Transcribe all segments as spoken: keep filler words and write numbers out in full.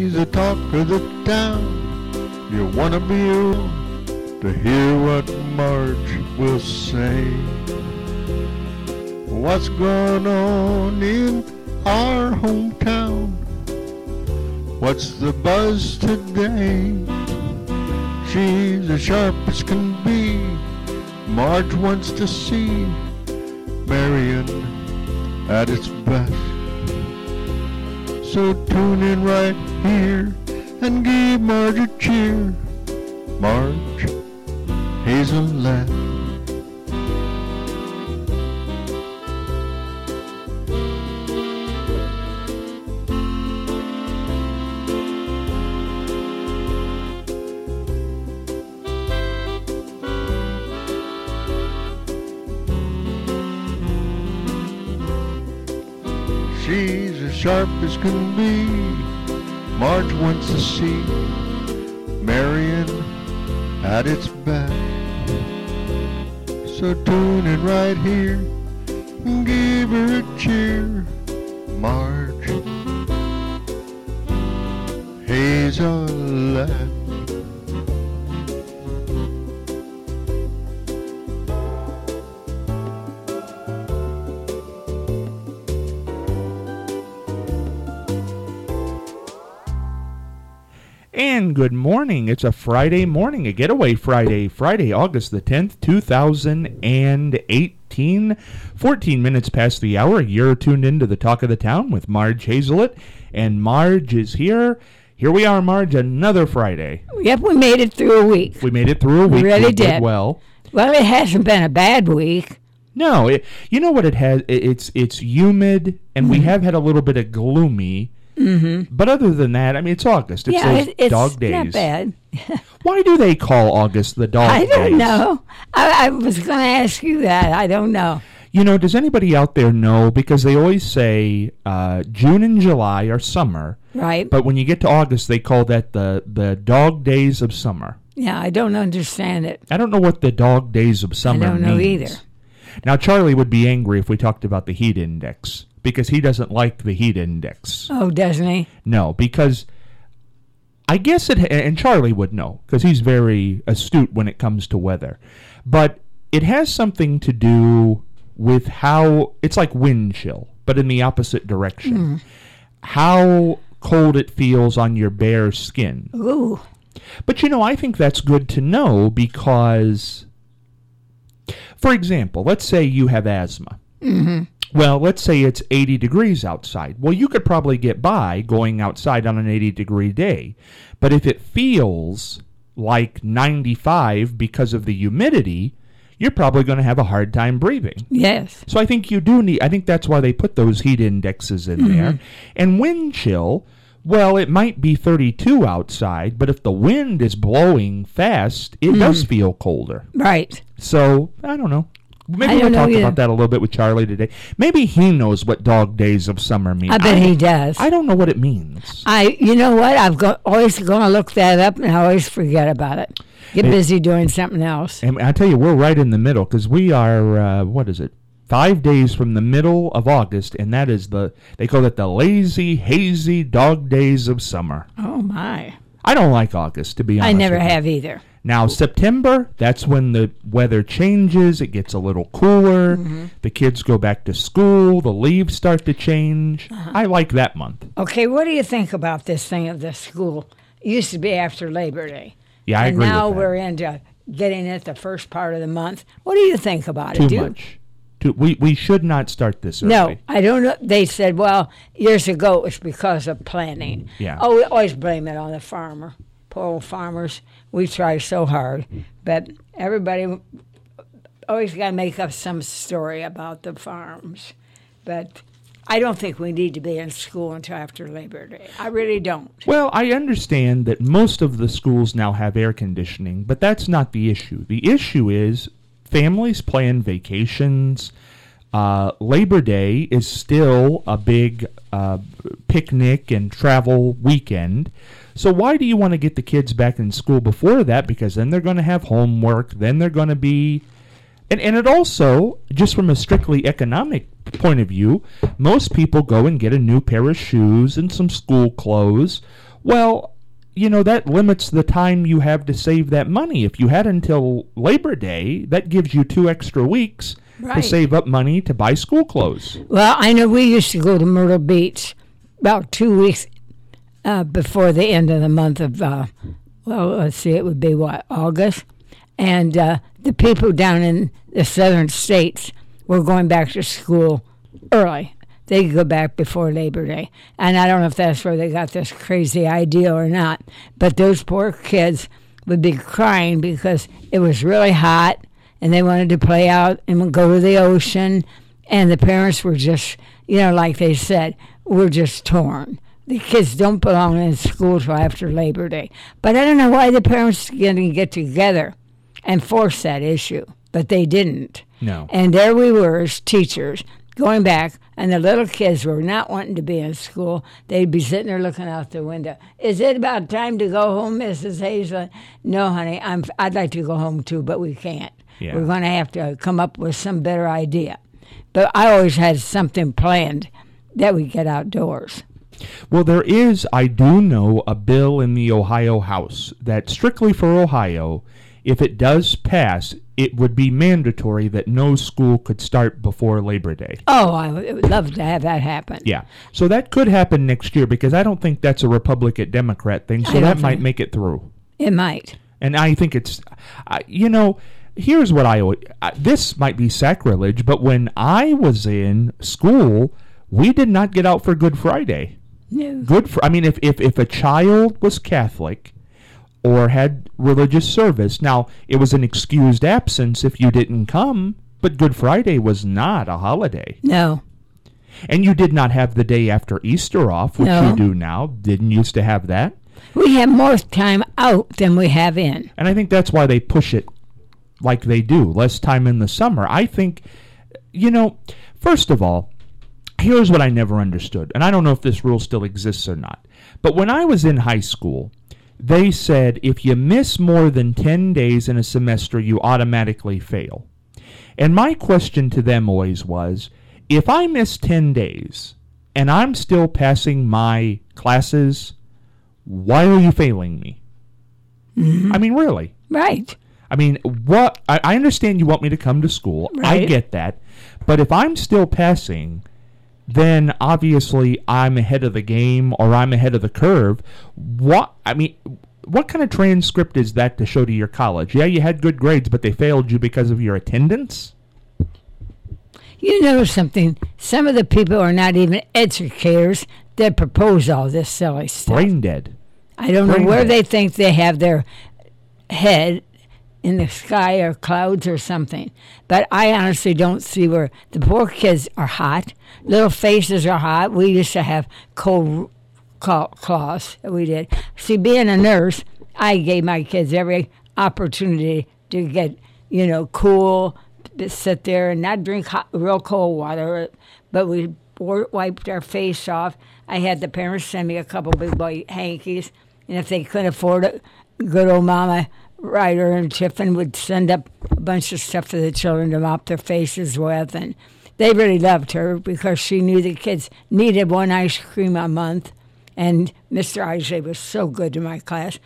She's the talk of the town. You wanna be around to hear what Marge will say. What's going on in our hometown? What's the buzz today? She's as sharp as can be. Marge wants to see Marion at its best. So tune in right here and give Marge a cheer. Marge Hazelett. She's as sharp as can be. Marge wants to see Marion at its best. So tune in right here and give her a cheer. Marge Hazelett. And good morning. It's a Friday morning, a getaway Friday, Friday, August the tenth, two thousand eighteen. fourteen minutes past the hour. You're tuned into the Talk of the Town with Marge Hazelett. And Marge is here. Here we are, Marge, another Friday. Yep, we made it through a week. We made it through a week. We really we did. did. Well. Well, it hasn't been a bad week. No, it, you know what it has? It, it's it's humid, and mm-hmm. we have had a little bit of gloomy. Mm-hmm. But other than that, I mean, it's August. It's yeah, those it, it's dog days. not bad. Why do they call August the dog days? I don't days? know. I, I was going to ask you that. I don't know. You know, does anybody out there know? Because they always say uh, June and July are summer. Right. But when you get to August, they call that the, the dog days of summer. Yeah, I don't understand it. I don't know what the dog days of summer means. I don't know either. Now, Charlie would be angry if we talked about the heat index, because he doesn't like the heat index. Oh, doesn't he? No, because I guess it, and Charlie would know, because he's very astute when it comes to weather, but it has something to do with how, it's like wind chill, but in the opposite direction. Mm. How cold it feels on your bare skin. Ooh. But, you know, I think that's good to know because, for example, let's say you have asthma. Mm-hmm. Well, let's say it's eighty degrees outside. Well, you could probably get by going outside on an eighty degree day. But if it feels like ninety-five because of the humidity, you're probably going to have a hard time breathing. Yes. So I think you do need, I think that's why they put those heat indexes in mm-hmm. there. And wind chill, well, it might be thirty-two outside, but if the wind is blowing fast, it mm. does feel colder. Right. So, I don't know. Maybe we'll talk about that a little bit with Charlie today. Maybe he knows what dog days of summer mean. I bet I, he does. I don't know what it means. I, you know what? I've got, always going to look that up, and I always forget about it. Get it, busy doing something else. And I tell you, we're right in the middle, because we are, uh, what is it, five days from the middle of August, and that is the, they call it the lazy, hazy dog days of summer. Oh, my. I don't like August, to be honest. I never with have you. either. Now, September, that's when the weather changes. It gets a little cooler. Mm-hmm. The kids go back to school. The leaves start to change. Uh-huh. I like that month. Okay, what do you think about this thing of the school? It used to be after Labor Day. Yeah, I and agree now with that. we're into getting it the first part of the month. What do you think about Too it? Too much. Too, we, we should not start this early. No, I don't know. They said, well, years ago it was because of planning. Yeah. Oh, we always blame it on the farmer. Poor old farmers. We try so hard. But everybody always got to make up some story about the farms. But I don't think we need to be in school until after Labor Day. I really don't. Well, I understand that most of the schools now have air conditioning, but that's not the issue. The issue is families plan vacations. Uh, Labor Day is still a big uh, picnic and travel weekend. So why do you want to get the kids back in school before that? Because then they're going to have homework. Then they're going to be... And, and it also, just from a strictly economic point of view, most people go and get a new pair of shoes and some school clothes. Well, you know, that limits the time you have to save that money. If you had until Labor Day, that gives you two extra weeks Right. to save up money to buy school clothes. Well, I know we used to go to Myrtle Beach about two weeks uh, before the end of the month of, uh, well, let's see, it would be what, August? And uh, the people down in the southern states were going back to school early. They could go back before Labor Day. And I don't know if that's where they got this crazy idea or not, but those poor kids would be crying because it was really hot and they wanted to play out and go to the ocean. And the parents were just, you know, like they said, we're just torn. The kids don't belong in school till after Labor Day. But I don't know why the parents didn't get together and force that issue. But they didn't. No. And there we were as teachers going back, and the little kids were not wanting to be in school. They'd be sitting there looking out the window. Is it about time to go home, Missus Hazelton? No, honey, I'm, I'd like to go home too, but we can't. Yeah. We're going to have to come up with some better idea. But I always had something planned that we get outdoors. Well, there is, I do know, a bill in the Ohio House that strictly for Ohio, if it does pass, it would be mandatory that no school could start before Labor Day. Oh, I would love to have that happen. Yeah. So that could happen next year because I don't think that's a Republican-Democrat thing, so I don't that might think- make it through. It might. And I think it's, uh, you know, here's what I, always- uh, this might be sacrilege, but when I was in school, we did not get out for Good Friday. No. Good for, I mean, if, if, if a child was Catholic or had religious service, now it was an excused absence if you didn't come, but Good Friday was not a holiday. No. And you did not have the day after Easter off, which No. you do now. Didn't used to have that. We have more time out than we have in. And I think that's why they push it like they do, less time in the summer. I think, you know, first of all, here's what I never understood, and I don't know if this rule still exists or not. But when I was in high school, they said if you miss more than ten days in a semester, you automatically fail. And my question to them always was, if I miss ten days and I'm still passing my classes, why are you failing me? Mm-hmm. I mean, really. Right. I mean, what? I, I understand you want me to come to school. I Right. get that. But if I'm still passing, then obviously I'm ahead of the game or I'm ahead of the curve. What? I mean, what kind of transcript is that to show to your college? Yeah, you had good grades, but they failed you because of your attendance? You know something? Some of the people are not even educators that propose all this silly stuff. Brain dead. I don't know brain where dead. they think they have their head in the sky or clouds or something. But I honestly don't see where the poor kids are hot. Little faces are hot. We used to have cold claw- claws. We did. See, being a nurse, I gave my kids every opportunity to get, you know, cool, to sit there and not drink hot, real cold water, but we w- wiped our face off. I had the parents send me a couple big white hankies, and if they couldn't afford it, good old Mama Ryder and Tiffin would send up a bunch of stuff to the children to mop their faces with, and they really loved her because she knew the kids needed one ice cream a month, and Mister Isaac was so good to my class.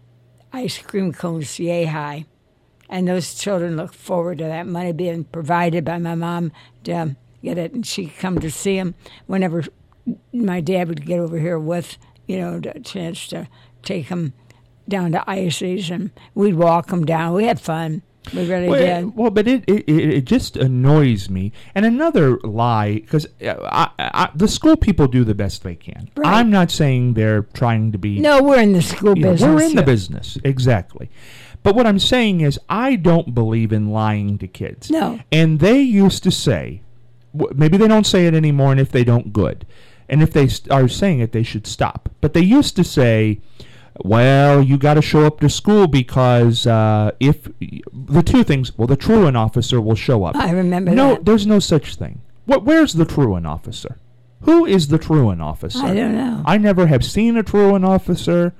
Ice cream cones yay high. And those children look forward to that money being provided by my mom to um, get it. And she'd come to see them whenever my dad would get over here with, you know, the chance to take them down to Icy's. And we'd walk them down. We had fun. We really Well, did. well, but it, it it just annoys me. And another lie, because I, I, the school people do the best they can. Right. I'm not saying they're trying to be. No, we're in the school you know, business. we're in the here. business, exactly. But what I'm saying is, I don't believe in lying to kids. No. And they used to say, w- maybe they don't say it anymore, and if they don't, good. And if they st- are saying it, they should stop. But they used to say, well, you got to show up to school because uh, if the two things, well, the truant officer will show up. I remember no, that. there's no such thing. What? Where's the truant officer? Who is the truant officer? I don't know. I never have seen a truant officer.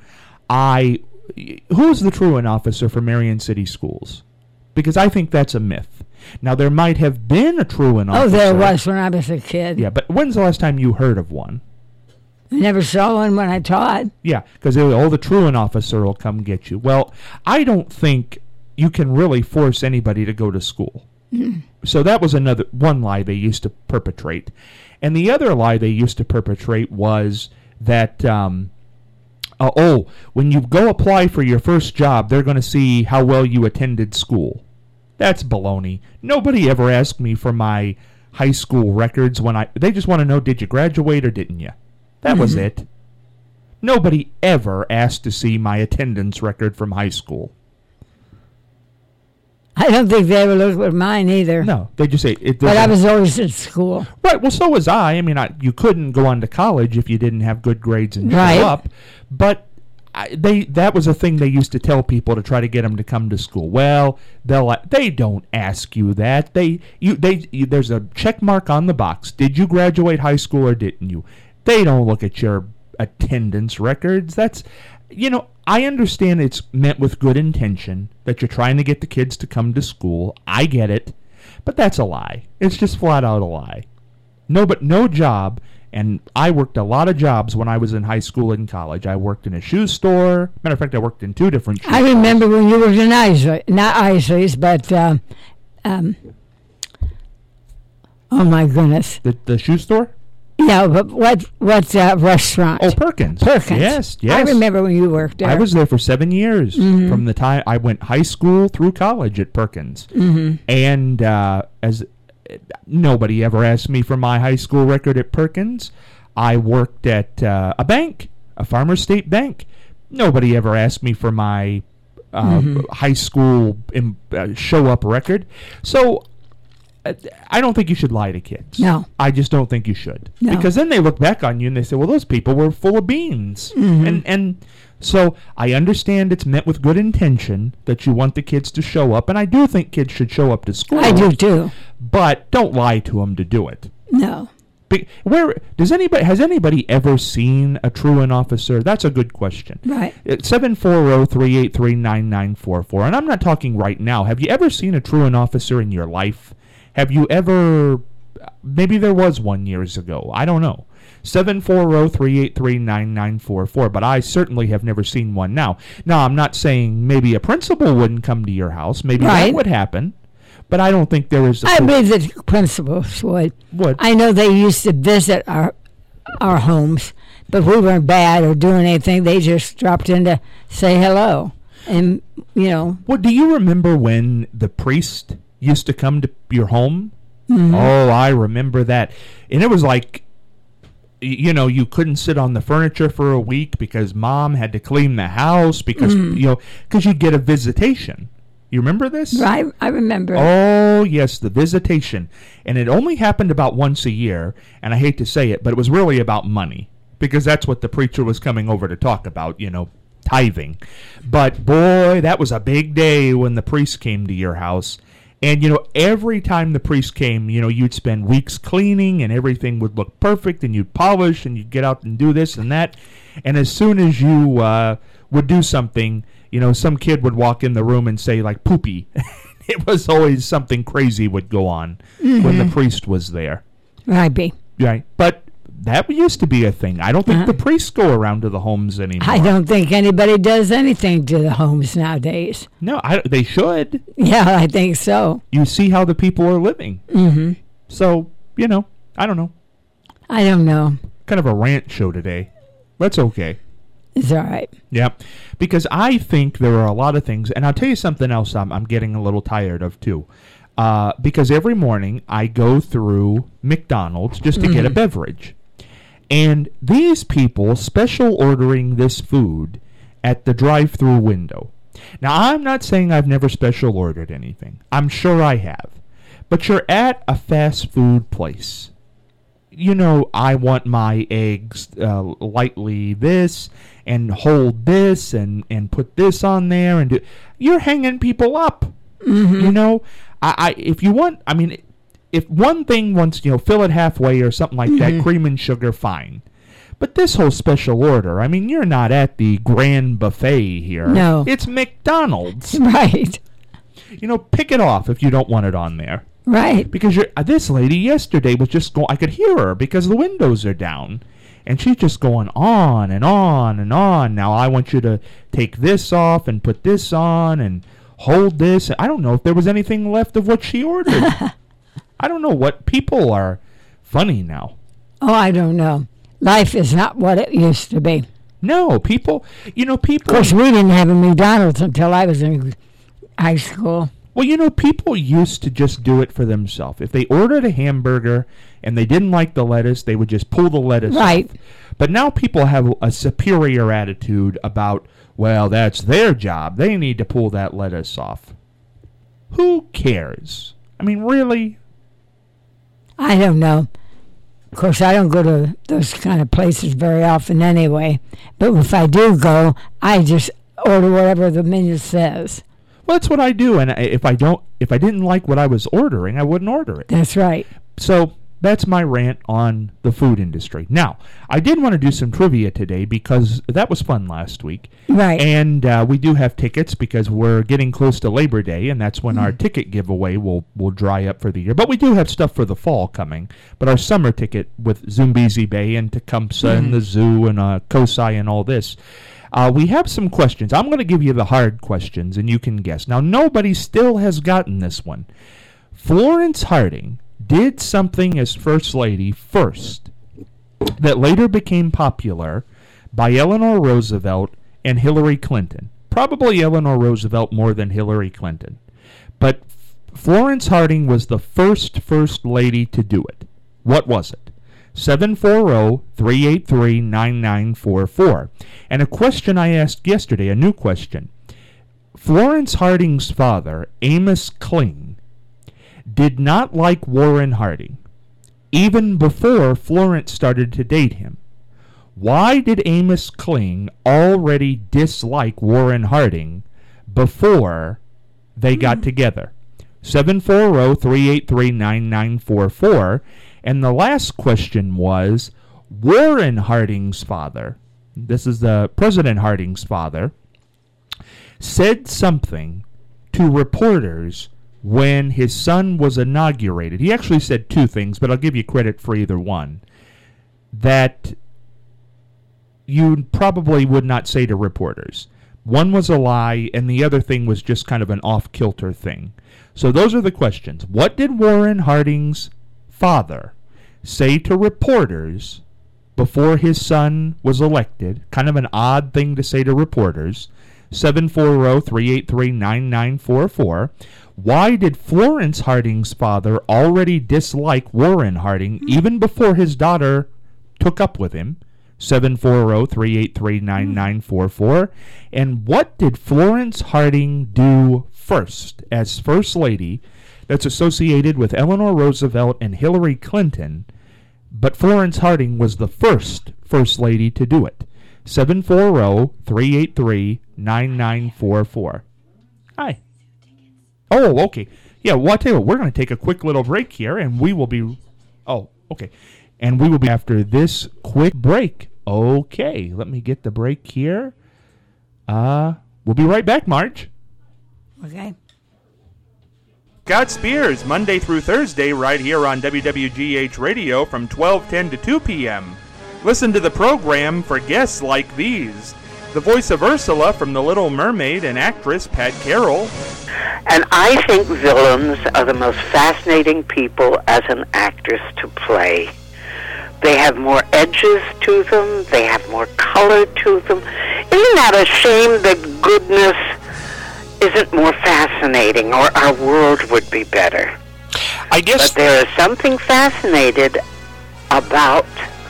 I who's the truant officer for Marion City Schools? Because I think that's a myth. Now there might have been a truant officer. Oh, there was when I was a kid. Yeah, but when's the last time you heard of one? I never saw one when I taught. Yeah, because oh, the truant officer will come get you. Well, I don't think you can really force anybody to go to school. Mm. So that was another one lie they used to perpetrate. And the other lie they used to perpetrate was that, um, uh, oh, when you go apply for your first job, they're going to see how well you attended school. That's baloney. Nobody ever asked me for my high school records when I... They just want to know, did you graduate or didn't you? That mm-hmm. was it. Nobody ever asked to see my attendance record from high school. I don't think they ever looked at mine either. No, they just say... It, but I was always at school. Right, well, so was I. I mean, I, you couldn't go on to college if you didn't have good grades and right. show up. But I, they that was a thing they used to tell people to try to get them to come to school. Well, they'll they don't ask you that. They you they you, there's a check mark on the box. Did you graduate high school or didn't you? They don't look at your attendance records. That's, you know, I understand it's meant with good intention that you're trying to get the kids to come to school. I get it. But that's a lie. It's just flat out a lie. No, but no job, and I worked a lot of jobs when I was in high school and college. I worked in a shoe store. Matter of fact, I worked in two different shoe I stores. remember when you worked in Isley, not Isley's, but, um, um, oh my goodness. The, the shoe store? Yeah, but what what uh, restaurant? Oh, Perkins. Perkins. Yes, yes. I remember when you worked there. I was there for seven years mm-hmm. from the time I went high school through college at Perkins. Mm-hmm. And uh, as nobody ever asked me for my high school record at Perkins. I worked at uh, a bank, a Farmers State Bank. Nobody ever asked me for my uh, mm-hmm. high school im- uh, show-up record. So I don't think you should lie to kids. No. I just don't think you should. No. Because then they look back on you and they say, well, those people were full of beans. Mm-hmm. And and so I understand it's meant with good intention that you want the kids to show up. And I do think kids should show up to school. I do too. But don't lie to them to do it. No. Be, where does anybody has anybody ever seen a truant officer? That's a good question. Right. seven four zero, three eight three, nine nine four four. And I'm not talking right now. Have you ever seen a truant officer in your life? Have you ever, maybe there was one years ago. I don't know. seven four zero, three eight three, nine nine four four. But I certainly have never seen one now. Now, I'm not saying maybe a principal wouldn't come to your house. Maybe right. that would happen. But I don't think there is a... I believe that principals would. Would. I know they used to visit our our homes, but we weren't bad or doing anything. They just dropped in to say hello. And, you know... Well, do you remember when the priest used to come to your home? Mm-hmm. Oh, I remember that. And it was like, you know, you couldn't sit on the furniture for a week because mom had to clean the house because, mm-hmm. you know, because you'd get a visitation. You remember this? Right, I remember. Oh, yes, the visitation. And it only happened about once a year, and I hate to say it, but it was really about money, because that's what the preacher was coming over to talk about, you know, tithing. But, boy, that was a big day when the priest came to your house. And, you know, every time the priest came, you know, you'd spend weeks cleaning, and everything would look perfect, and you'd polish, and you'd get out and do this and that. And as soon as you uh, would do something, you know, some kid would walk in the room and say, like, poopy. It was always something crazy would go on mm-hmm. when the priest was there. Right, be. Right. But that used to be a thing. I don't think uh-huh. the priests go around to the homes anymore. I don't think anybody does anything to the homes nowadays. No, I, they should. Yeah, I think so. You see how the people are living. Mm-hmm. So, you know, I don't know. I don't know. Kind of a rant show today. That's okay. It's all right. Yeah, because I think there are a lot of things, and I'll tell you something else I'm, I'm getting a little tired of, too. Uh, because every morning I go through McDonald's just to mm-hmm. get a beverage. And these people special ordering this food at the drive-through window. Now, I'm not saying I've never special ordered anything. I'm sure I have. But you're at a fast food place. You know, I want my eggs uh, lightly this and hold this and, and put this on there. And do, you're hanging people up. Mm-hmm. You know, I, I if you want, I mean, if one thing wants, you know, fill it halfway or something like mm-hmm. that, cream and sugar, fine. But this whole special order, I mean, you're not at the grand buffet here. No. It's McDonald's. Right. You know, pick it off if you don't want it on there. Right. Because you're, uh, this lady yesterday was just going, I could hear her because the windows are down. And she's just going on and on and on. Now, I want you to take this off and put this on and hold this. I don't know if there was anything left of what she ordered. I don't know what people are funny now. Oh, I don't know. Life is not what it used to be. No, people, you know, people. Of course, we didn't have a McDonald's until I was in high school. Well, you know, people used to just do it for themselves. If they ordered a hamburger and they didn't like the lettuce, they would just pull the lettuce Right. off. But now people have a superior attitude about, well, that's their job. They need to pull that lettuce off. Who cares? I mean, really? I don't know. Of course, I don't go to those kind of places very often anyway. But if I do go, I just order whatever the menu says. Well, that's what I do. And if I don't, if I didn't like what I was ordering, I wouldn't order it. That's right. So that's my rant on the food industry. Now, I did want to do some trivia today because that was fun last week. Right. And uh, we do have tickets because we're getting close to Labor Day, and that's when mm. our ticket giveaway will, will dry up for the year. But we do have stuff for the fall coming. But our summer ticket with Zumbizi Bay and Tecumseh mm. and the zoo and uh, Kosai and all this, uh, we have some questions. I'm going to give you the hard questions, and you can guess. Now, nobody still has gotten this one. Florence Harding did something as First Lady first that later became popular by Eleanor Roosevelt and Hillary Clinton. Probably Eleanor Roosevelt more than Hillary Clinton. But Florence Harding was the first First Lady to do it. What was it? seven four zero, three eight three, nine nine four four. And a question I asked yesterday, a new question. Florence Harding's father, Amos Kling, did not like Warren Harding, even before Florence started to date him. Why did Amos Kling already dislike Warren Harding before they got together? seven four zero, three eight three, nine nine four four. And the last question was, Warren Harding's father, this is the President Harding's father, said something to reporters when his son was inaugurated. He actually said two things, but I'll give you credit for either one, that you probably would not say to reporters. One was a lie, and the other thing was just kind of an off-kilter thing. So those are the questions. What did Warren Harding's father say to reporters before his son was elected? Kind of an odd thing to say to reporters. seven four zero, three eight three, nine nine four four. Why did Florence Harding's father already dislike Warren Harding even before his daughter took up with him? seven four zero, three eight three, nine nine four four. And what did Florence Harding do first as First Lady that's associated with Eleanor Roosevelt and Hillary Clinton, but Florence Harding was the first First Lady to do it? seven four zero, three eight three, nine nine four four. Hi. Oh, okay. Yeah, well, I'll tell you what, we're going to take a quick little break here, and we will be... Oh, okay. And we will be after this quick break. Okay, let me get the break here. Uh, we'll be right back, Marge. Okay. Scott Spears, Monday through Thursday, right here on W W G H Radio from twelve ten to two p.m. Listen to the program for guests like these. The voice of Ursula from The Little Mermaid and actress Pat Carroll. And I think villains are the most fascinating people as an actress to play. They have more edges to them. They have more color to them. Isn't that a shame that goodness isn't more fascinating, or our world would be better? I guess... But there is something fascinated about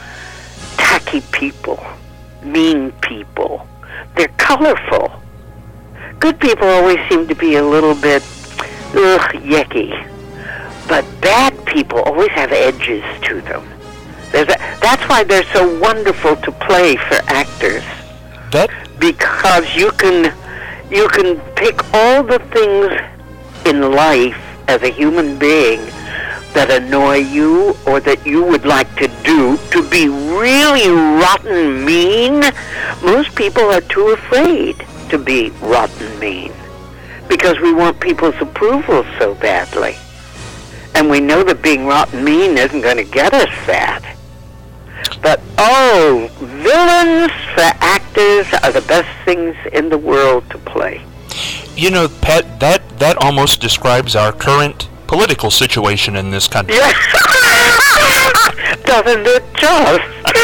tacky people, mean people. They're colorful. Good people always seem to be a little bit, ugh, yucky. But bad people always have edges to them. There's a, that's why they're so wonderful to play for actors. That because you can you can pick all the things in life as a human being that annoy you or that you would like to do to be really rotten mean. Most people are too afraid to be rotten mean because we want people's approval so badly. And we know that being rotten mean isn't going to get us that. But, oh, villains for actors are the best things in the world to play. You know, Pat, that, that almost describes our current political situation in this country. Yeah. Doesn't it just?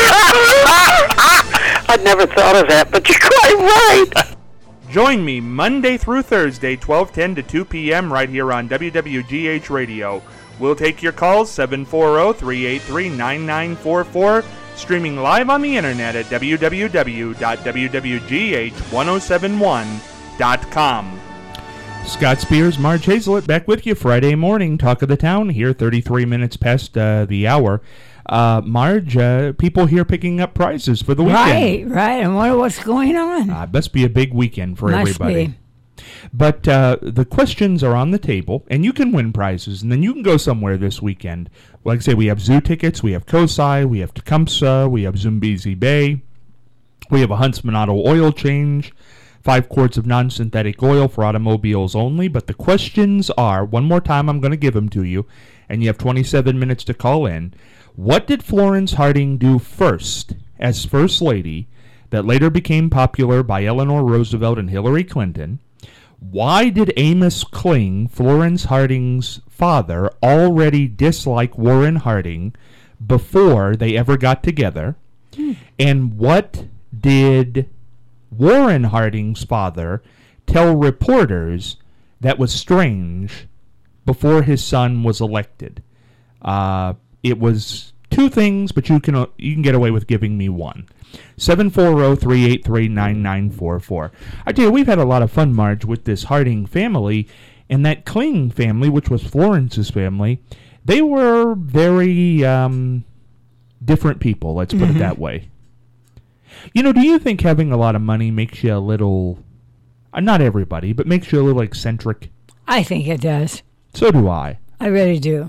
I'd never thought of that, but you're quite right. Join me Monday through Thursday, twelve ten to two p.m. right here on W W G H Radio. We'll take your calls, seven four zero, three eight three, nine nine four four, streaming live on the internet at w w w dot w w g h one oh seven one dot com. Scott Spears, Marge Hazelett, back with you Friday morning, Talk of the Town, here thirty-three minutes past uh, the hour. Uh, Marge, uh, people here picking up prizes for the weekend. Right, right. I wonder what's going on. Uh, must be a big weekend for Must everybody. be. But uh, the questions are on the table, and you can win prizes, and then you can go somewhere this weekend. Like I say, we have zoo tickets, we have Kosai, we have Tecumseh, we have Zumbizi Bay, we have a Huntsman Auto oil change, five quarts of non-synthetic oil for automobiles only. But the questions are, one more time I'm going to give them to you, and you have twenty-seven minutes to call in. What did Florence Harding do first as First Lady that later became popular by Eleanor Roosevelt and Hillary Clinton? Why did Amos Kling, Florence Harding's father, already dislike Warren Harding before they ever got together? Hmm. And what did Warren Harding's father tell reporters that was strange before his son was elected? Uh, it was two things, but you can uh, you can get away with giving me one. seven four zero, three eight three, nine nine four four. I tell you, we've had a lot of fun, Marge, with this Harding family, and that Kling family, which was Florence's family. They were very um, different people, let's put mm-hmm. it that way. You know, do you think having a lot of money makes you a little, uh, not everybody, but makes you a little eccentric? I think it does. So do I. I really do.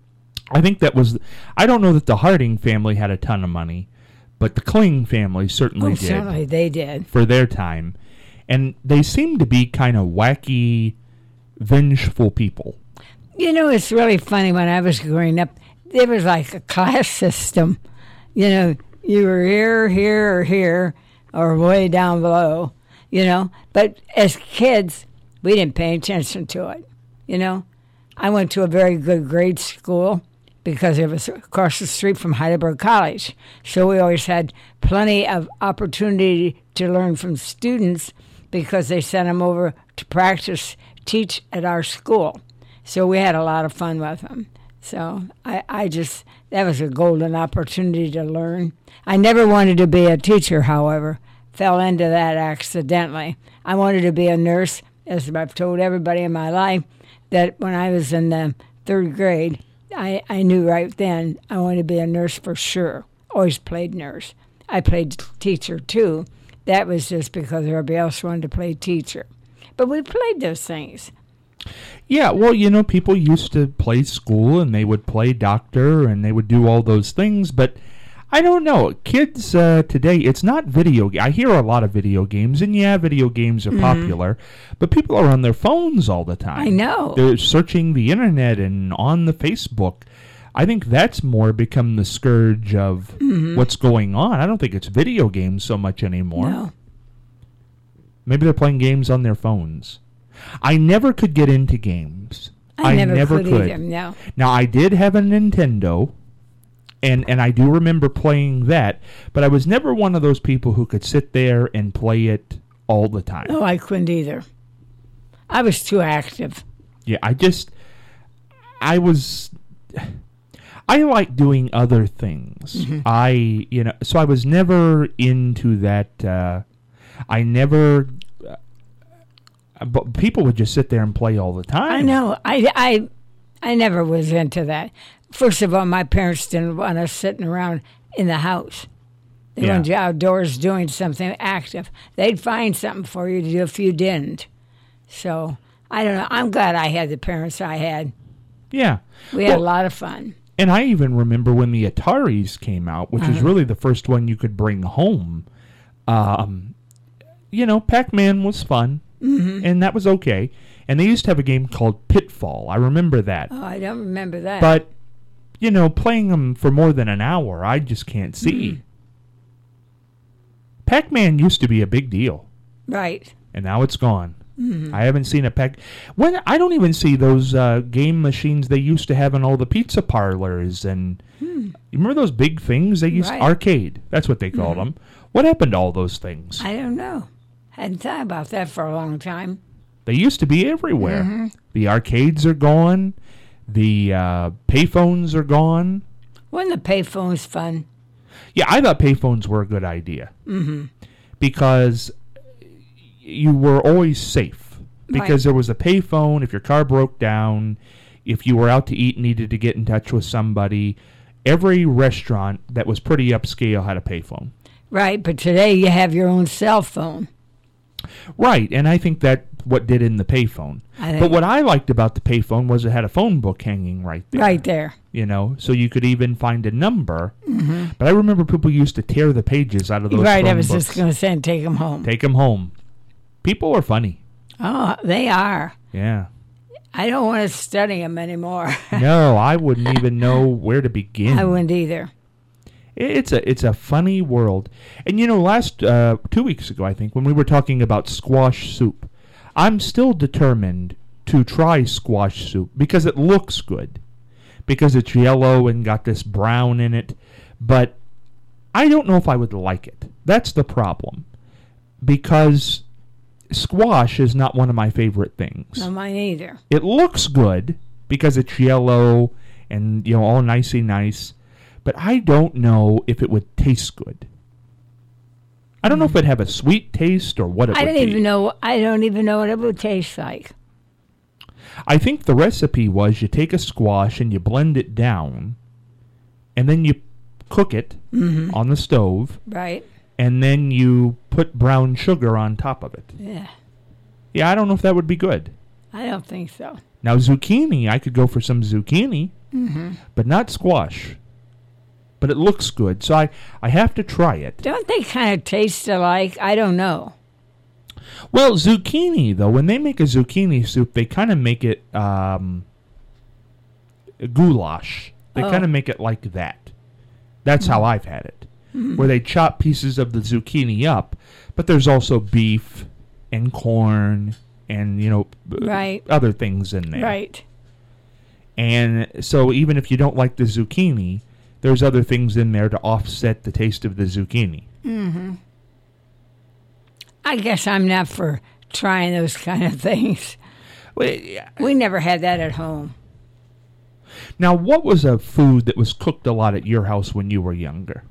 I think that was, I don't know that the Harding family had a ton of money, but the Kling family certainly oh, did. Certainly they did. For their time. And they seem to be kind of wacky, vengeful people. You know, it's really funny. When I was growing up, there was like a class system. You know, you were here, here, or here, or way down below, you know. But as kids, we didn't pay attention to it, you know. I went to a very good grade school because it was across the street from Heidelberg College. So we always had plenty of opportunity to learn from students because they sent them over to practice, teach at our school. So we had a lot of fun with them. So I, I just, that was a golden opportunity to learn. I never wanted to be a teacher, however. Fell into that accidentally. I wanted to be a nurse, as I've told everybody in my life, that when I was in the third grade, I, I knew right then I wanted to be a nurse for sure. Always played nurse. I played teacher, too. That was just because everybody else wanted to play teacher. But we played those things. Yeah, well, you know, people used to play school, and they would play doctor, and they would do all those things, but I don't know. Kids uh, today, it's not video. I hear a lot of video games, and yeah, video games are mm-hmm. popular, but people are on their phones all the time. I know. They're searching the internet and on the Facebook. I think that's more become the scourge of mm-hmm. what's going on. I don't think it's video games so much anymore. No. Maybe they're playing games on their phones. I never could get into games. I, I never, never could, could. Either, no. Now, I did have a Nintendo, and, and I do remember playing that, but I was never one of those people who could sit there and play it all the time. No, I couldn't either. I was too active. Yeah, I just, I was, I like doing other things. Mm-hmm. I, you know, so I was never into that, uh, I never... But people would just sit there and play all the time. I know. I, I, I never was into that. First of all, my parents didn't want us sitting around in the house. They yeah. wanted you outdoors doing something active. They'd find something for you to do if you didn't. So, I don't know. I'm glad I had the parents I had. Yeah. We had well, a lot of fun. And I even remember when the Ataris came out, which uh-huh. was really the first one you could bring home. Um, you know, Pac-Man was fun. Mm-hmm. And that was okay. And they used to have a game called Pitfall. I remember that. Oh, I don't remember that. But you know, playing them for more than an hour, I just can't see. Mm. Pac-Man used to be a big deal. Right. And now it's gone. Mm-hmm. I haven't seen a Pac... When I don't even see those uh, game machines they used to have in all the pizza parlors. And hmm. you remember those big things they used? Right. Arcade. That's what they called mm-hmm. them. What happened to all those things? I don't know. Hadn't thought about that for a long time. They used to be everywhere. Mm-hmm. The arcades are gone. The uh, payphones are gone. Wasn't the payphones fun? Yeah, I thought payphones were a good idea. Mm-hmm. Because you were always safe. Because right. there was a payphone if your car broke down, if you were out to eat and needed to get in touch with somebody. Every restaurant that was pretty upscale had a payphone. Right, but today you have your own cell phone. Right, and I think that what did in the payphone. But what I liked about the payphone was it had a phone book hanging right there. Right there. You know, so you could even find a number. Mm-hmm. But I remember people used to tear the pages out of those right, phone I was books. just going to say take them home. Take them home. People are funny. Oh, they are. Yeah. I don't want to study them anymore. No, I wouldn't even know where to begin. I wouldn't either. It's a it's a funny world. And you know, last uh, two weeks ago, I think, when we were talking about squash soup, I'm still determined to try squash soup because it looks good, because it's yellow and got this brown in it. But I don't know if I would like it. That's the problem, because squash is not one of my favorite things. No, mine either. It looks good because it's yellow and, you know, all nicey nice. But I don't know if it would taste good. I don't know if it'd have a sweet taste or what it I would don't be. even know. I don't even know what it would taste like. I think the recipe was you take a squash and you blend it down, and then you cook it mm-hmm. on the stove. Right. And then you put brown sugar on top of it. Yeah. Yeah, I don't know if that would be good. I don't think so. Now, zucchini, I could go for some zucchini, mm-hmm. but not squash. But it looks good, so I, I have to try it. Don't they kind of taste alike? I don't know. Well, zucchini, though, when they make a zucchini soup, they kind of make it um, goulash. They Oh. kind of make it like that. That's Mm. how I've had it. Mm. Where they chop pieces of the zucchini up, but there's also beef and corn and, you know, b- Right. other things in there. Right. And so even if you don't like the zucchini, there's other things in there to offset the taste of the zucchini. Mm-hmm. I guess I'm not for trying those kind of things. Well, yeah. We never had that at home. Now, what was a food that was cooked a lot at your house when you were younger?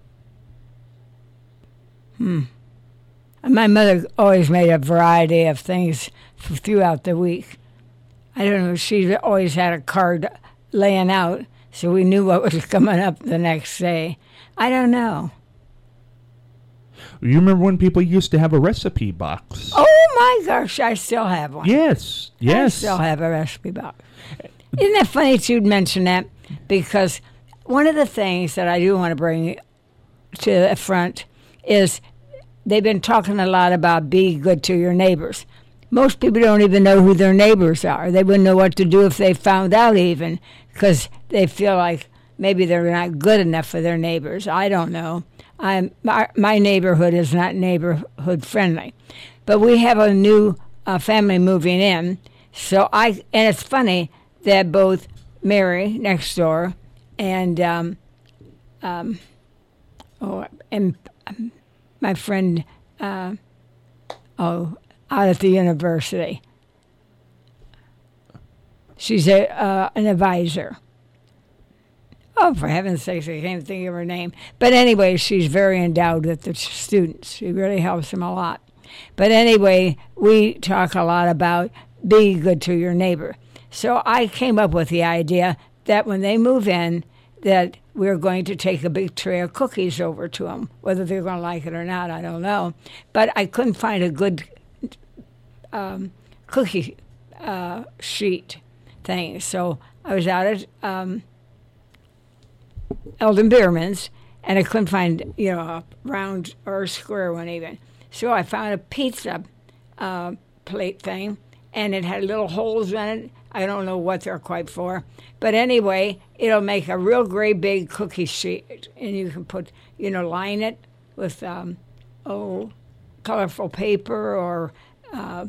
Hmm. My mother always made a variety of things f- throughout the week. I don't know, she always had a card laying out, so we knew what was coming up the next day. I don't know. You remember when people used to have a recipe box? Oh my gosh, I still have one. Yes, yes. I still have a recipe box. Isn't it funny that you'd mention that? Because one of the things that I do want to bring to the front is they've been talking a lot about be good to your neighbors. Most people don't even know who their neighbors are. They wouldn't know what to do if they found out even, because they feel like maybe they're not good enough for their neighbors. I don't know. I'm, my, my neighborhood is not neighborhood friendly. But we have a new uh, family moving in. So I, and it's funny that both Mary next door and, um, um, oh, and um, my friend, uh, oh, out at the university. She's a uh, an advisor. Oh, for heaven's sakes, I can't think of her name. But anyway, she's very endowed with the students. She really helps them a lot. But anyway, we talk a lot about be good to your neighbor. So I came up with the idea that when they move in, that we're going to take a big tray of cookies over to them. Whether they're going to like it or not, I don't know. But I couldn't find a good um, cookie uh, sheet thing. So I was out at um, Eldon Bierman's, and I couldn't find, you know, a round or a square one even. So I found a pizza uh, plate thing, and it had little holes in it, I don't know what they're quite for. But anyway, it'll make a real great big cookie sheet. And you can put, you know, line it with, um, oh, colorful paper or uh,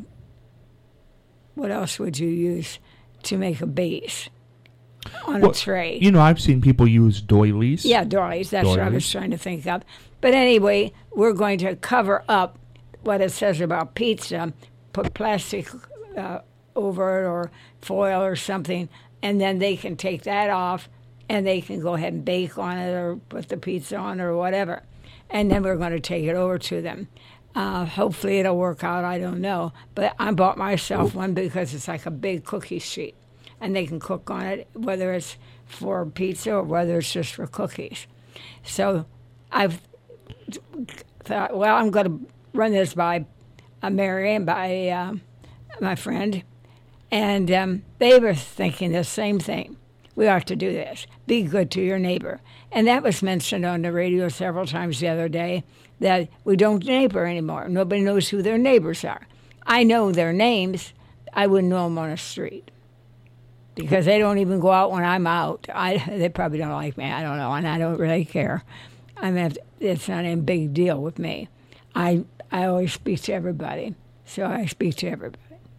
what else would you use to make a base on Well, a tray? You know, I've seen people use doilies. Yeah, doilies. That's what I was Doilies. trying to think of. But anyway, we're going to cover up what it says about pizza, put plastic uh, over it or foil or something, and then they can take that off and they can go ahead and bake on it or put the pizza on it or whatever. And then we're going to take it over to them. Uh, hopefully it'll work out. I don't know. But I bought myself one because it's like a big cookie sheet. And they can cook on it, whether it's for pizza or whether it's just for cookies. So I've thought, well, I'm going to run this by uh, Mary and by uh, my friend. And um, they were thinking the same thing. We ought to do this. Be good to your neighbor. And that was mentioned on the radio several times the other day, that we don't neighbor anymore. Nobody knows who their neighbors are. I know their names. I wouldn't know them on the street because they don't even go out when I'm out. I, they probably don't like me. I don't know, and I don't really care. I mean, it's not a big deal with me. I I always speak to everybody, so I speak to everybody.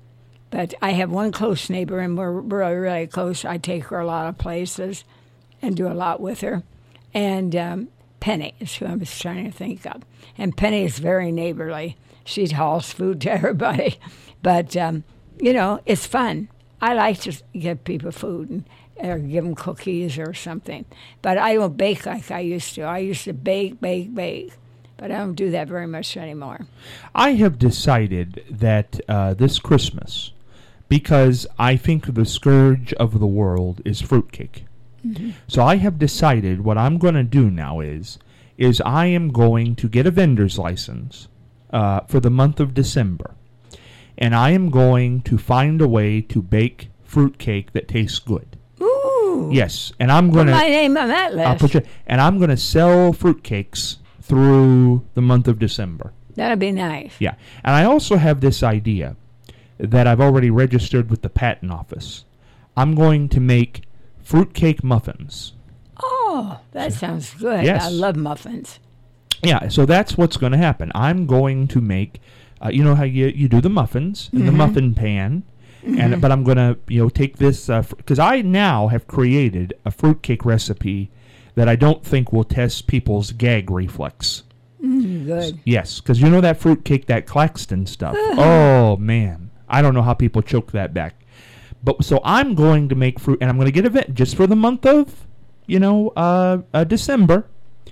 But I have one close neighbor, and we're really, really close. I take her a lot of places and do a lot with her. And um, Penny is who I was trying to think of. And Penny is very neighborly. She hauls food to everybody. But, um, you know, it's fun. I like to give people food and or give them cookies or something. But I don't bake like I used to. I used to bake, bake, bake. But I don't do that very much anymore. I have decided that uh, this Christmas, because I think the scourge of the world is fruitcake. Mm-hmm. So I have decided what I'm going to do now is, is I am going to get a vendor's license uh, for the month of December. And I am going to find a way to bake fruitcake that tastes good. Ooh. Yes, and I'm going to... Put my name on that list. I'll put you, and I'm going to sell fruitcakes through the month of December. That'd be nice. Yeah. And I also have this idea that I've already registered with the patent office. I'm going to make fruitcake muffins. Oh, that sounds good. Yes. I love muffins. Yeah, so that's what's going to happen. I'm going to make, uh, you know how you, you do the muffins in Mm-hmm. the muffin pan, Mm-hmm. and but I'm going to, you know, take this, because uh, I now have created a fruitcake recipe that I don't think will test people's gag reflex. Mm, good. Yes, because you know that fruitcake, that Claxton stuff. Oh, man. I don't know how people choke that back. But so I'm going to make fruit, and I'm going to get a vet just for the month of, you know, uh, uh, December.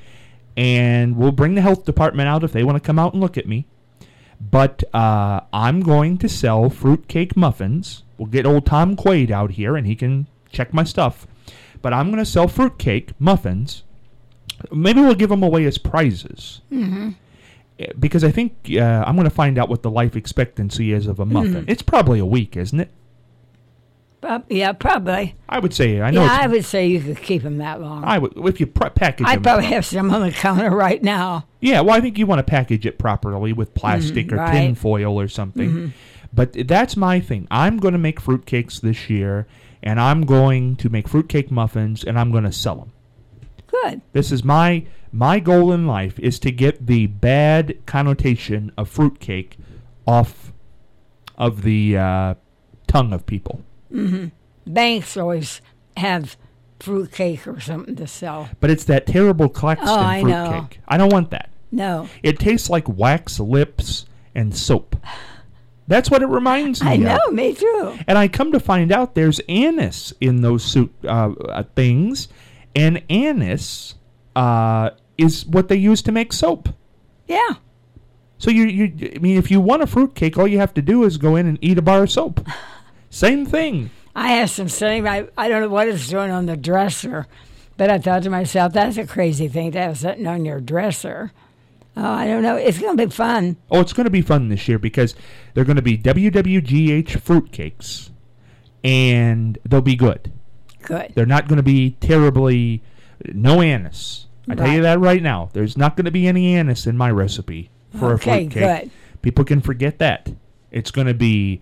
And we'll bring the health department out if they want to come out and look at me. But uh, I'm going to sell fruitcake muffins. We'll get old Tom Quaid out here, and he can check my stuff. But I'm going to sell fruitcake muffins. Maybe we'll give them away as prizes. Mm-hmm. Because I think uh, I'm going to find out what the life expectancy is of a muffin. Mm-hmm. It's probably a week, isn't it? Prob- yeah, probably. I would say. I know. Yeah, it's, I would say you could keep them that long. I would if you pr- package I them. probably have some on the counter right now. Yeah, well, I think you want to package it properly with plastic Mm, or right. tin foil or something. Mm-hmm. But that's my thing. I'm going to make fruitcakes this year, and I'm going to make fruitcake muffins, and I'm going to sell them. Good. This is my my goal in life is to get the bad connotation of fruitcake off of the uh, tongue of people. Mm-hmm. Banks always have fruitcake or something to sell. But it's that terrible Claxton Oh, I know. fruitcake. I don't want that. No. It tastes like wax lips and soap. That's what it reminds me I of. know, me too. And I come to find out there's anise in those soup uh, uh, things, and anise uh, is what they use to make soap. Yeah. So you, you, I mean, if you want a fruitcake, all you have to do is go in and eat a bar of soap. Same thing. I have some sitting, I, I don't know what it's doing on the dresser, but I thought to myself, that's a crazy thing to have sitting on your dresser. Oh, I don't know. It's going to be fun. Oh, it's going to be fun this year because they're going to be W W G H fruitcakes, and they'll be good. Good. They're not going to be terribly, no anise. I tell you Right. that right now. There's not going to be any anise in my recipe for Okay, a fruitcake. good. People can forget that. It's going to be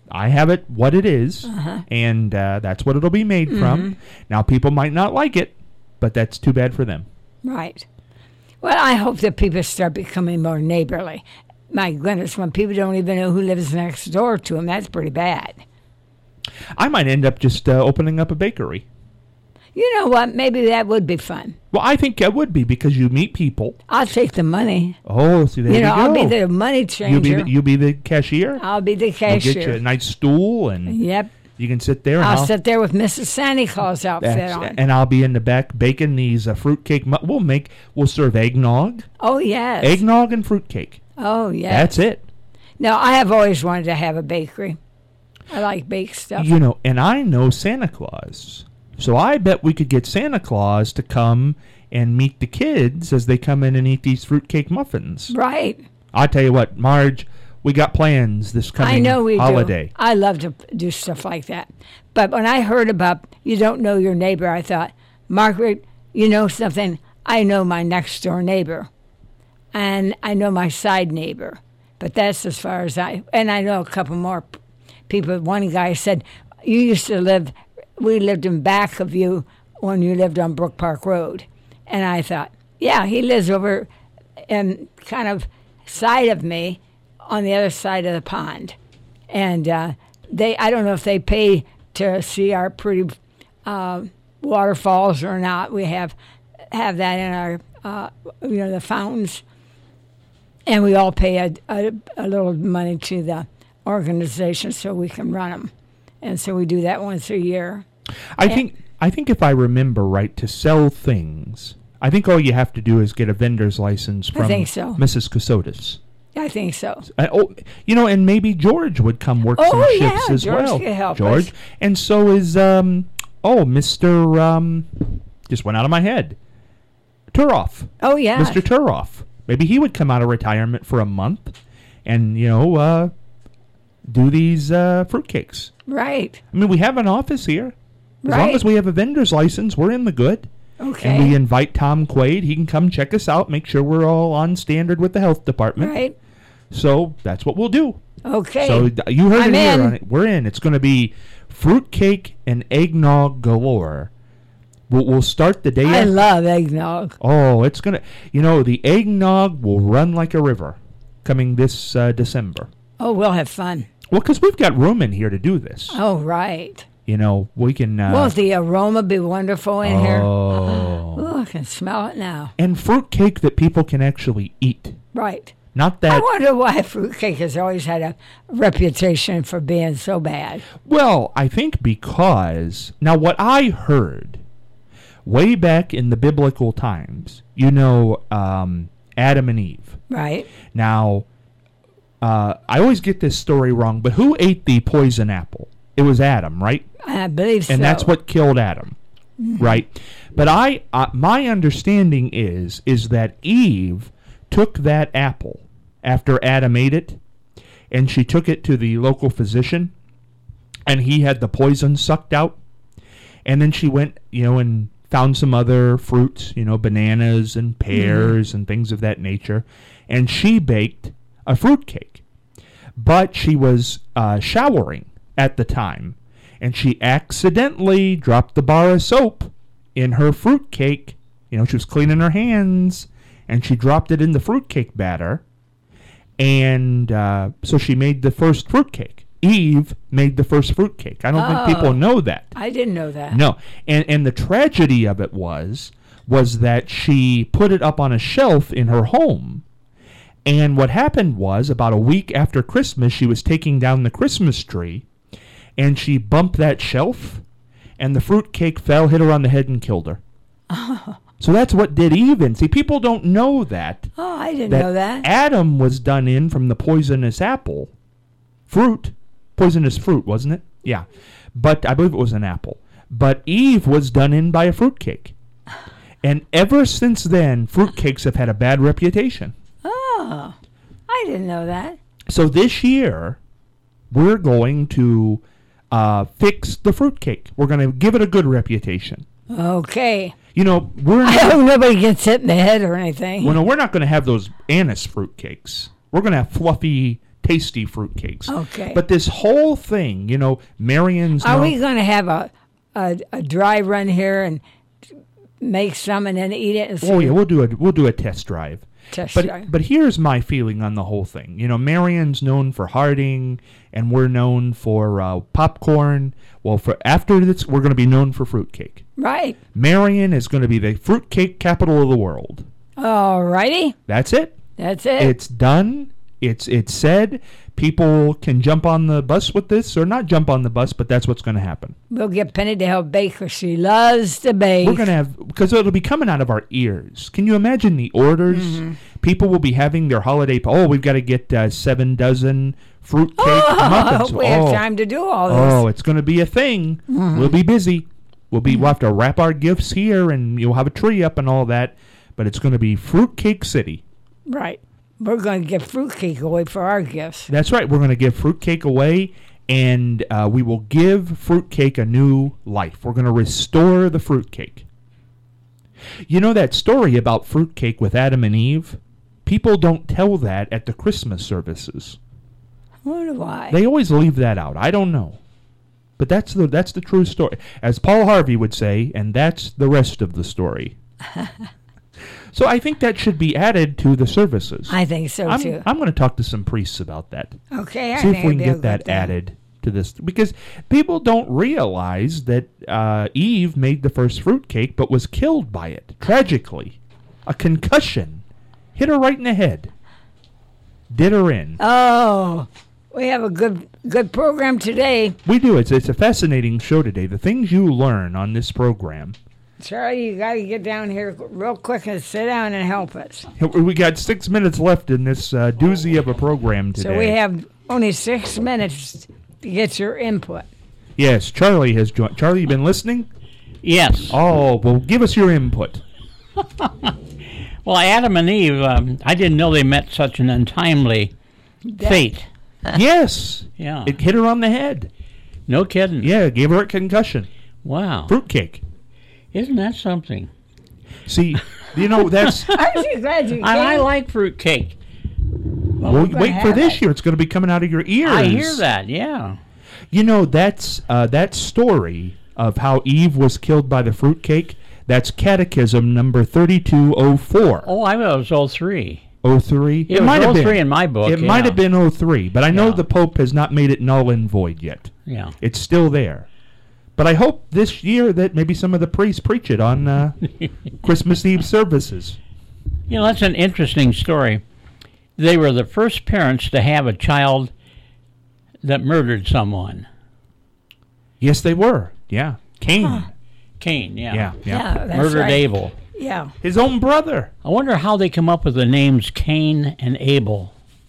I have it what it is, Uh-huh. and uh, that's what it'll be made from. Now, people might not like it, but that's too bad for them. Right. Well, I hope that people start becoming more neighborly. My goodness, when people don't even know who lives next door to them, that's pretty bad. I might end up just uh, opening up a bakery. You know what? Maybe that would be fun. Well, I think it would be because you meet people. I'll take the money. Oh, see, there you you, know, go. I'll be the money changer. You be the, you be the cashier. I'll be the We'll cashier. get you a nice stool, and Yep. you can sit there. And I'll, I'll sit there with Missus Santa Claus outfit that's- on. and I'll be in the back baking these uh, fruitcake. Mu- we'll make. We'll serve eggnog, Oh, yes. eggnog, and fruitcake. Oh, yes. That's it. Now, I have always wanted to have a bakery. I like baked stuff. You know, and I know Santa Claus. So I bet we could get Santa Claus to come and meet the kids as they come in and eat these fruitcake muffins. Right. I tell you what, Marge, we got plans this coming I know we holiday. do. I love to do stuff like that. But when I heard about you don't know your neighbor, I thought, Margaret, you know something? I know my next door neighbor. And I know my side neighbor. But that's as far as I, and I know a couple more p- people. One guy said, you used to live, we lived in back of you when you lived on Brook Park Road. And I thought, yeah, he lives over in kind of side of me on the other side of the pond. And uh, they, I don't know if they pay to see our pretty uh, waterfalls or not. We have have that in our, uh, you know, the fountains. And we all pay a, a, a little money to the organization so we can run them. And so we do that once a year. I think I think if I remember right, to sell things, I think all you have to do is get a vendor's license from I think so. Missus Casotis. I think so. Uh, oh, you know, and maybe George would come work Oh, some yeah, shifts as George well. could help George, us. and so is um, oh, Mister Um, just went out of my head. Turoff, Oh, yeah. Mister Turoff. Maybe he would come out of retirement for a month, and you know, uh, do these uh, fruitcakes. Right. I mean, we have an office here. As long Right. as we have a vendor's license, we're in the good. Okay. And we invite Tom Quaid. He can come check us out, make sure we're all on standard with the health department. Right. So that's what we'll do. Okay. So th- you heard I'm it here in. on it. We're in. It's going to be fruitcake and eggnog galore. We'll, we'll start the day. I af- love eggnog. oh, it's going to, you know, the eggnog will run like a river coming this uh, December. Oh, we'll have fun. Well, because we've got room in here to do this. Oh, right. You know, we can. Uh, Won't the aroma be wonderful in here? oh. Oh, I can smell it now. And fruitcake that people can actually eat. Right. Not I that. wonder why fruitcake has always had a reputation for being so bad. Well, I think because. Now, what I heard way back in the biblical times, you know, um, Adam and Eve. Right. Now, uh, I always get this story wrong, but who ate the poison apple? It was Adam, right? I believe so. And that's what killed Adam, right? But I, uh, my understanding is, is that Eve took that apple after Adam ate it, and she took it to the local physician, and he had the poison sucked out, and then she went, you know, and found some other fruits, you know, bananas and pears and things of that nature, and she baked a fruitcake. But she was uh, showering at the time, and she accidentally dropped the bar of soap in her fruitcake. You know, she was cleaning her hands, and she dropped it in the fruitcake batter, and uh, so she made the first fruitcake. Eve made the first fruitcake. I don't Oh. think people know that. I didn't know that. No, and and the tragedy of it was was that she put it up on a shelf in her home. And what happened was, about a week after Christmas, she was taking down the Christmas tree, and she bumped that shelf, and the fruitcake fell, hit her on the head, and killed her. Oh, So that's what did Eve in. See, people don't know that. oh I didn't that know that. Adam was done in from the poisonous apple. Fruit. Poisonous fruit, wasn't it? Yeah. But I believe it was an apple. But Eve was done in by a fruitcake. And ever since then, fruitcakes have had a bad reputation. Oh, I didn't know that. So this year, we're going to uh, fix the fruitcake. We're going to give it a good reputation. Okay. You know, we're I not, hope nobody gets hit in the head or anything. well, no, we're not going to have those anise fruitcakes. We're going to have fluffy, tasty fruitcakes. Okay. But this whole thing, you know, Marion's. Are known- we going to have a, a a dry run here and make some and then eat it? And Oh see- yeah, we'll do a we'll do a test drive. Test But drive. but here's my feeling on the whole thing. You know, Marion's known for Harding, and we're known for uh, popcorn. Well, for after this, we're going to be known for fruitcake. Right. Marion is going to be the fruitcake capital of the world. All righty. That's it. That's it. It's done. It's it's said. People can jump on the bus with this, or not jump on the bus, but that's what's going to happen. We'll get Penny to help bake because she loves to bake. We're going to have, because it'll be coming out of our ears. Can you imagine the orders? Mm-hmm. People will be having their holiday. Oh, we've got to get uh, seven dozen fruitcake Oh, muffins. we oh, have time to do all this. oh, it's going to be a thing. Mm-hmm. We'll be busy. We'll be. We'll have to wrap our gifts here, and you'll have a tree up and all that. But it's going to be Fruitcake City. Right. We're going to get fruitcake away for our gifts. That's right. We're going to give fruitcake away, and uh, we will give fruitcake a new life. We're going to restore the fruitcake. You know that story about fruitcake with Adam and Eve? People don't tell that at the Christmas services. Wonder why. They always leave that out. I don't know. But that's the that's the true story. As Paul Harvey would say, and that's the rest of the story. So I think that should be added to the services. I think so, I'm, too. I'm going to talk to some priests about that. Okay, I See think if we can it'd be a get that good thing. added to this. Because people don't realize that uh, Eve made the first fruitcake but was killed by it, tragically. A concussion hit her right in the head. Did her in. Oh, we have a good good program today. We do. It's, it's a fascinating show today. The things you learn on this program. Charlie, you got to get down here real quick and sit down and help us. We got six minutes left in this uh, doozy of a program today. So we have only six minutes to get your input. Yes, Charlie has joined. Charlie, you been listening? Yes. Oh, well, give us your input. Well, Adam and Eve, um, I didn't know they met such an untimely fate. Yes. Yeah. It hit her on the head. No kidding. Yeah, gave her a concussion. Wow. Fruitcake. Isn't that something? See, you know, that's... Aren't you glad you came? I, I like fruitcake. well, we're gonna wait for have this it. year. It's going to be coming out of your ears. I hear that, yeah. You know, that's uh, that story of how Eve was killed by the fruitcake. That's Catechism number thirty-two oh four. Oh, I thought it was oh three. oh three? It, was oh three in my book. It yeah. might have been oh three, but I know Yeah. the Pope has not made it null and void yet. Yeah. It's still there. But I hope this year that maybe some of the priests preach it on uh, Christmas Eve services. You know, that's an interesting story. They were the first parents to have a child that murdered someone. Yes, they were. Yeah. Cain. Cain, yeah. Yeah, yeah. Yeah, that's Murdered right. Abel. Yeah. His own brother. I wonder how they come up with the names Cain and Abel.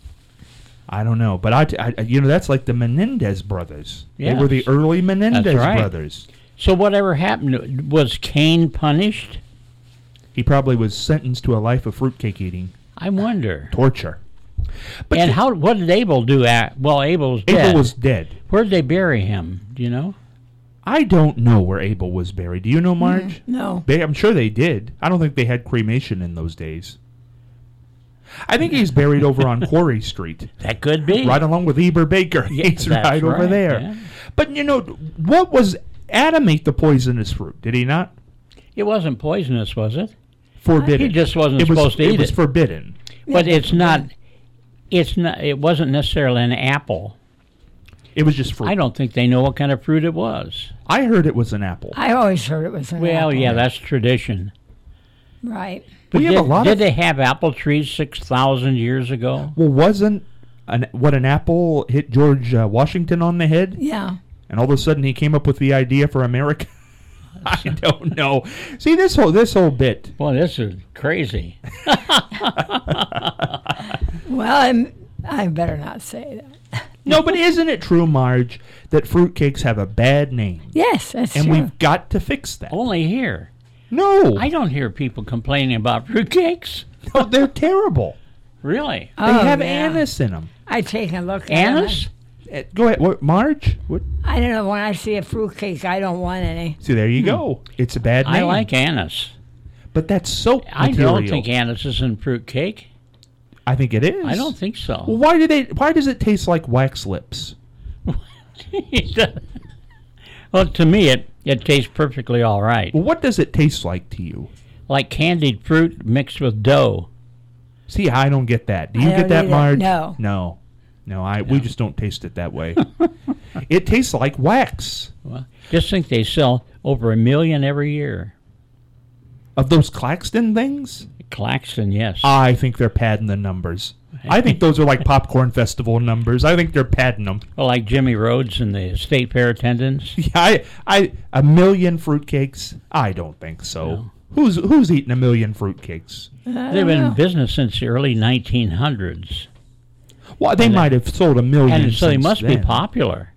I don't know, but I, I, you know, that's like the Menendez brothers. They were the Yes. early Menendez That's right. brothers. So whatever happened, was Cain punished? He probably was sentenced to a life of fruitcake eating, I wonder. torture. But and you- how? What did Abel do? At well, Abel's dead. Abel was dead. Where did they bury him? Do you know? I don't know where Abel was buried. Do you know, Marge? No. They, I'm sure they did. I don't think they had cremation in those days. I think he's buried over on Quarry Street, That could be. right along with Eber Baker. Yeah, he's that's right, over right, there. yeah. But, you know, what was... Adam ate the poisonous fruit, did he not? It wasn't poisonous, was it? Forbidden. He just wasn't it was, supposed to it eat was it. forbidden. But it's not. It's not. It wasn't necessarily an apple. It was just fruit. I don't think they know what kind of fruit it was. I heard it was an apple. I always heard it was an Well, apple. yeah, that's tradition. Right. But We have did, a lot did of- they have apple trees six thousand years ago? Well, wasn't an, what an apple hit George uh, Washington on the head? Yeah. And all of a sudden he came up with the idea for America? I don't know. See, this whole this whole bit. Boy, this is crazy. Well, I'm, I better not say that. No, but isn't it true, Marge, that fruitcakes have a bad name? Yes, that's And true. we've got to fix that. Only here. No. I don't hear people complaining about fruitcakes. no, they're terrible. Really? They Oh, have yeah. anise in them. I take a look at Anise? it. Go ahead. What, Marge? What? I don't know. When I see a fruitcake, I don't want any. See, there you go. It's a bad name. I like anise. But that's soap I material. don't think anise is in fruitcake. I think it is. I don't think so. Well, why do they? Why does it taste like wax lips? Well, to me, it, it tastes perfectly all right. Well, what does it taste like to you? Like candied fruit mixed with dough. See, I don't get that. Do I you don't get that, either. Marge? No. No. No, I we just don't taste it that way. It tastes like wax. Well, just think they sell over a million every year. Of those Claxton things? Claxton, yes. I think they're padding the numbers. I think those are like Popcorn Festival numbers. I think they're padding them. Well, like Jimmy Rhodes and the state fair attendants. Yeah, I, I, a million fruitcakes? I don't think so. No. Who's who's eating a million fruitcakes? They've been in business since the early nineteen hundreds. Well, they And might have sold a million. And so they since must be then. popular.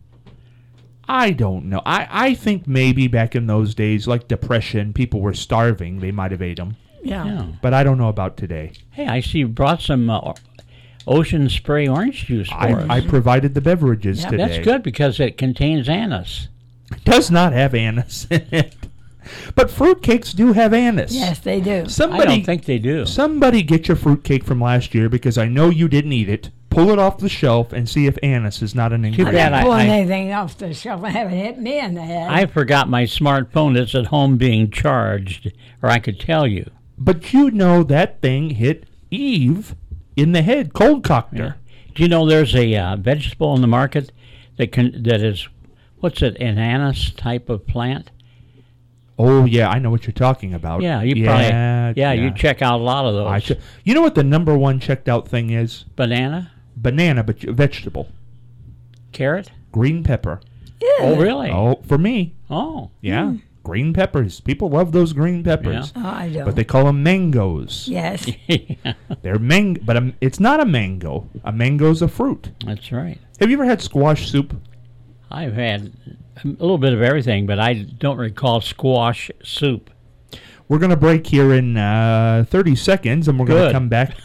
I don't know. I, I think maybe back in those days, like Depression, people were starving. They might have ate them. Yeah. Yeah. But I don't know about today. Hey, I see you brought some uh, Ocean Spray orange juice for us. I, I provided the beverages Yeah, today. That's good because it contains anise. It does not have anise in it. But fruitcakes do have anise. Yes, they do. Somebody, I don't think they do. Somebody get your fruitcake from last year because I know you didn't eat it. Pull it off the shelf and see if anise is not an Too ingredient. bad I'm I- not pulling I- anything off the shelf. I haven't hit me in the head. I forgot my smartphone that's at home being charged, or I could tell you. But you know that thing hit Eve in the head, cold cocked her. Do you know there's a uh, vegetable in the market that can that is, what's it, an anise type of plant? Oh yeah, I know what you're talking about. Yeah, you yeah, probably yeah, you check out a lot of those. I ch- you know what the number one checked out thing is? Banana, Banana, but y- vegetable, carrot. green pepper. Oh, really? Oh, for me, Oh, yeah, green peppers. People love those green peppers, oh, I don't. but they call them mangoes. yes. They're mang, but um, it's not a mango. A mango's a fruit. that's right. Have you ever had squash soup? I've had a little bit of everything, but I don't recall squash soup. We're gonna break here in uh, thirty seconds, and we're gonna Good. come back.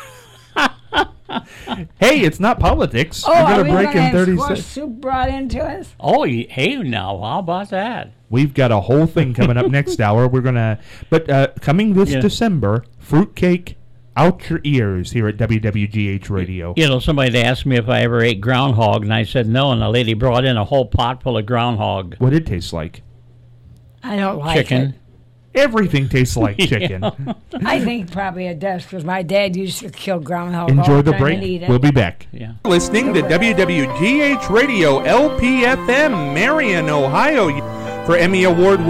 Hey, it's not politics. Oh, we're are gonna we break going to in have thirty squash seconds. soup brought into us? Oh, y- hey, now, how about that? We've got a whole thing coming up next hour. We're gonna, but uh, coming this Yeah. December, fruitcake out your ears here at W W G H Radio. You know, somebody asked me if I ever ate groundhog, and I said no, and the lady brought in a whole pot full of groundhog What did it taste like? I don't like chicken. it. Everything tastes like chicken. I think probably it does because my dad used to kill groundhog all Enjoy the time break. and eat it. We'll be back. Yeah. Listening to W W G H Radio, L P F M, Marion, Ohio, for Emmy Award